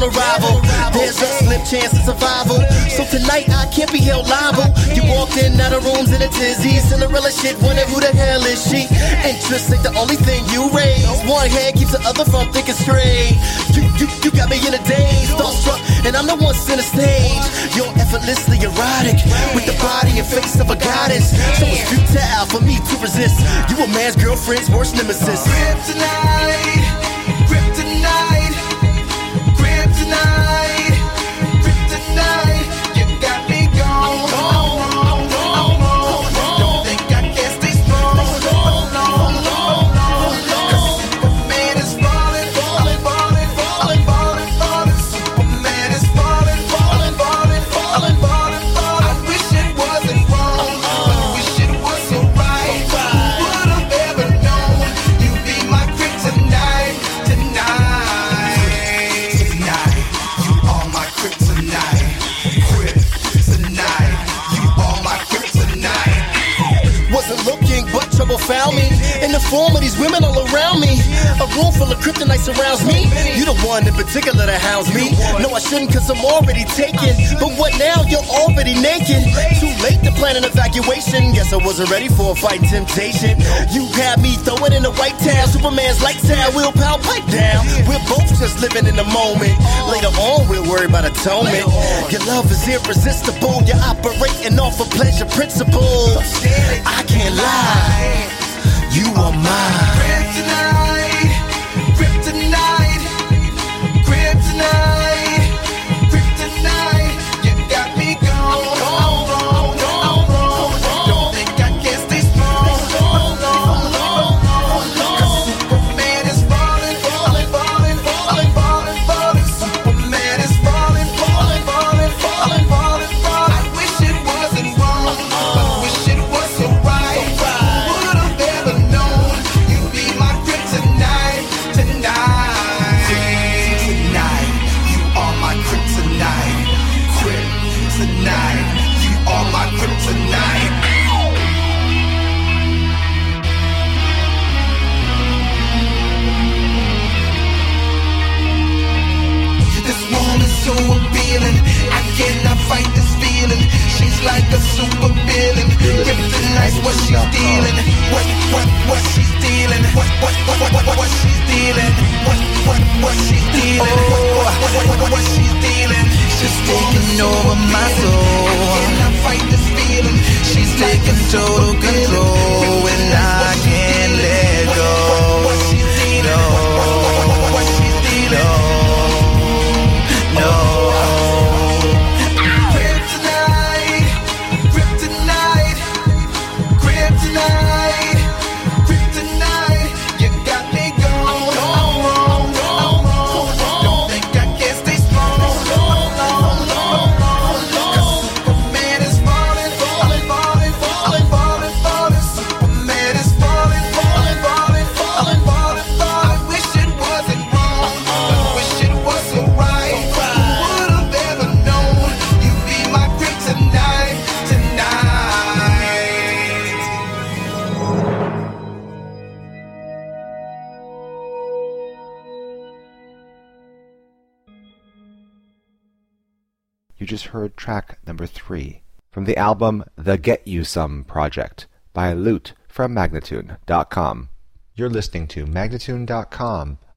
a rival. There's a slim chance of survival. So tonight I can't be held liable. You walked in out of rooms in a tizzy. Cinderella shit, wonder who the hell is she? Interest ain't the only thing you raise. One hand keeps the other from thinking straight. You got me in a daze, starstruck, and I'm the one center stage. You're effortlessly erotic, with the body and face of a goddess. So it's futile for me to resist. You a man's girlfriend's worst nemesis. Kryptonite, kryptonite, kryptonite, kryptonite. You got me gone. Don't think I can stay strong. Cause Superman is falling, falling, falling, falling, falling, falling. Superman is falling, falling, falling, falling, falling, falling. I wish it wasn't wrong, but I wish it was so right. Who would have ever known you'd be my kryptonite tonight? Tonight, you are my kryptonite. Kryptonite, you are my kryptonite. Wasn't looking, but trouble found me in the form of these women all around me. A room full of kryptonite surrounds me. You the one in particular that hounds me. No, I shouldn't, cause I'm already taken. But what now? You're already naked. Too late to plan an evacuation. Guess I wasn't ready for a fight and temptation. You had me throwing in a white towel. Superman's lights out, willpower pipe down. We're both just living in the moment. Later on, we'll worry about atonement. Your love is irresistible. You're operating off a pleasure principle. I can't lie, you are mine. Kryptonite, kryptonite, kryptonite, kryptonite. You got me gone. Don't think I can stay strong. Cause Superman is falling, falling, falling, falling, falling, falling. Superman is falling, falling, falling, falling, falling, falling. I wish it wasn't wrong, but I wish it was so right. Who would have ever known you'd be my kryptonite tonight? Tonight, you are my kryptonite. Kryptonite, you are my kryptonite. This woman's so appealing, I cannot fight this feeling. She's like a super villain. Kryptonite's what she's dealing. What she's dealing. What she's dealing. What she's dealing. What she's dealing. She's taking over my soul. I cannot fight this feeling. She's taking total control, and I can't let go. What she's dealing. What she's dealing. No. Kryptonite, kryptonite, kryptonite, kryptonite. You got me gone. Don't think I can stay strong. Cause Superman is falling, falling, falling, falling, falling, falling. Superman is falling, falling, falling, falling, falling, falling. I wish it wasn't wrong, but I wish it was so right. Who would have ever known you'd be my kryptonite tonight? You just heard track number 3 from the album The Get You Some Project by Lute from Magnatune.com. You're listening to Magnatune.com